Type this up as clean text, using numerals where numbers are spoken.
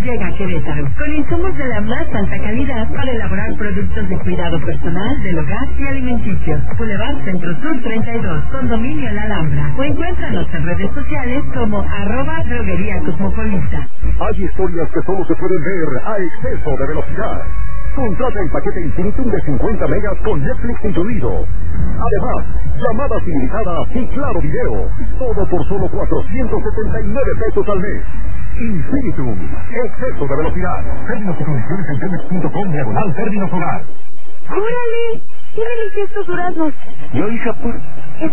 llega a Querétaro, con insumos de la más alta calidad para elaborar productos de cuidado personal, del hogar y alimenticios. Boulevard Centro Sur 32, Condominio La Alhambra. O encuéntranos en redes sociales como @droguería cosmopolita. Hay historias que solo se pueden ver a exceso de velocidad. Contrata el paquete Infinitum de 50 megas con Netflix incluido. Además, llamadas ilimitadas y claro video. Todo por solo 479 pesos al mes. Infinitum, exceso de velocidad. Términos y condiciones en telmex.com/términos hogar. ¡Órale! ¡Qué deliciosos duraznos! Yo, hija, pues...